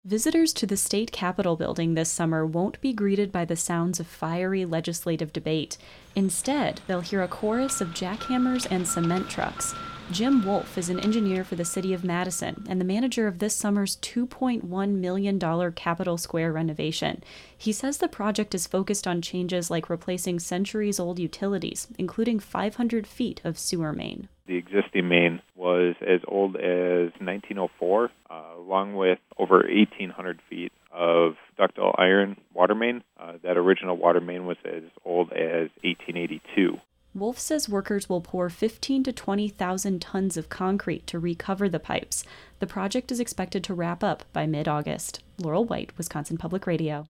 Visitors to the state capitol building this summer won't be greeted by the sounds of fiery legislative debate. Instead, they'll hear a chorus of jackhammers and cement trucks. Jim Wolf is an engineer for the city of Madison and the manager of this summer's $2.1 million Capitol Square renovation. He says the project is focused on changes like replacing centuries-old utilities, including 500 feet of sewer main. The existing main was as old as 1904, along with over 1,800 feet of ductile iron water main. That original water main was as old as 1882. Wolf says workers will pour 15,000 to 20,000 tons of concrete to recover the pipes. The project is expected to wrap up by mid-August. Laurel White, Wisconsin Public Radio.